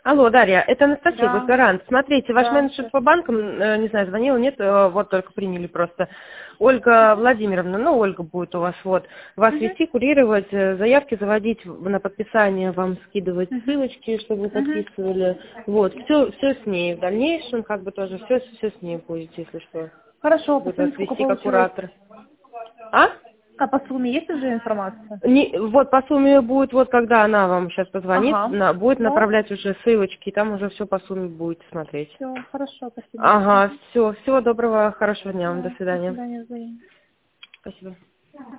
Алло, Дарья, это Анастасия, Да, Госгарант. Смотрите, ваш да, менеджер по банкам, не знаю, звонил, нет, вот только приняли просто. Ольга Владимировна, ну, Ольга будет у вас, вот, вас Угу, вести, курировать, заявки заводить, на подписание вам скидывать угу, ссылочки, чтобы вы угу. подписывали. Вот, все с ней. В дальнейшем, как бы тоже, все с ней будет, если что. Хорошо, по Будет вас сумме сколько вести как получилось? куратор. А? А по сумме есть уже информация? Вот по сумме будет, вот когда она вам сейчас позвонит, Ага, будет да, направлять уже ссылочки, и там уже все по сумме будете смотреть. все, хорошо, спасибо. Ага, все, всего доброго, хорошего дня вам, до Да, до свидания. свидания, взаимно. Спасибо.